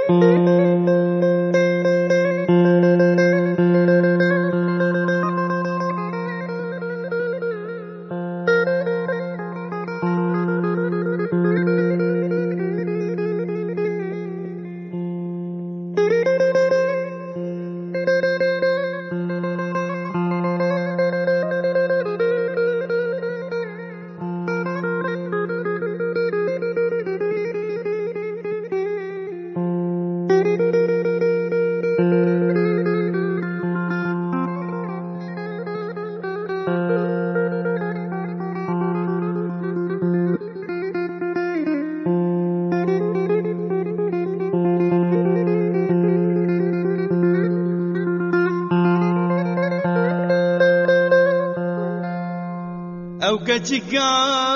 او کچکا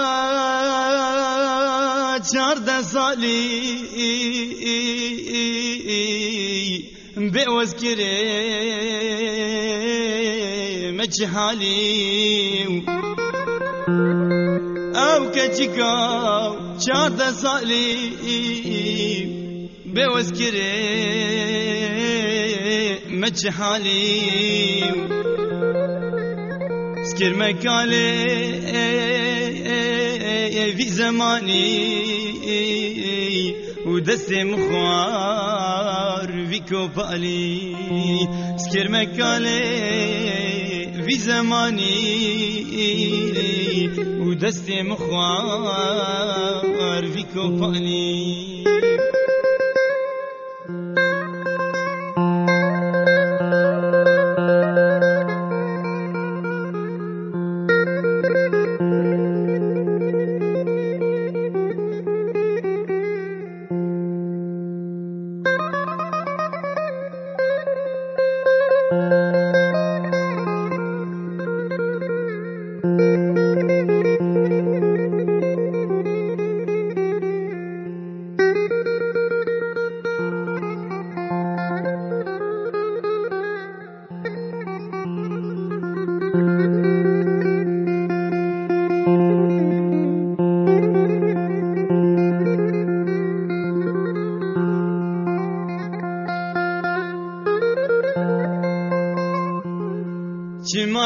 14 سالی بێوەز کرێمە حالی او کچکا 14 سالی بێوەز کرێمە حالی سكر مكالي في زماني ودستي مخوار في كوبالي سكر مكالي في زماني ودستي مخوار في كوبالي چما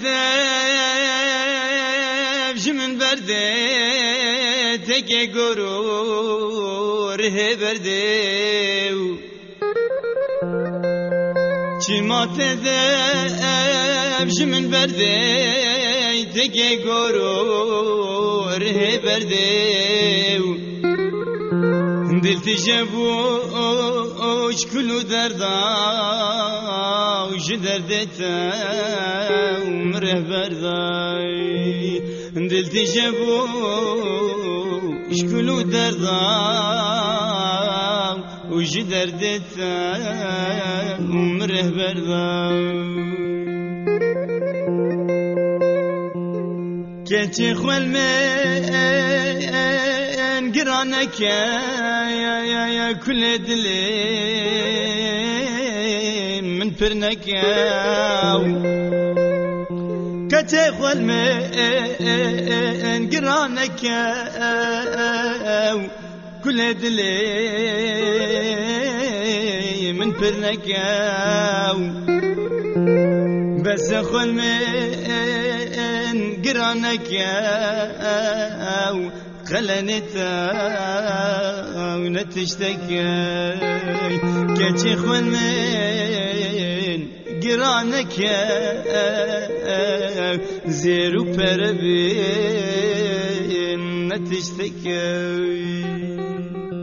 تذب جمن برده تکه گرور برده چما تذب جمن برده تکه گرور برده دل تجبوش كلو دردا وش دردتا ومره برداي دل تجبوش كلو دردا وش دردتا ومره برداي كنتي خوال من قرانك يا كل دلي من برنك كنتي خوال من قرانك كل دلي من برنك بس خوال من قرانك خلنتا ونتشتكي كاتي خوال من قرانك زيرو بربين نتشتكي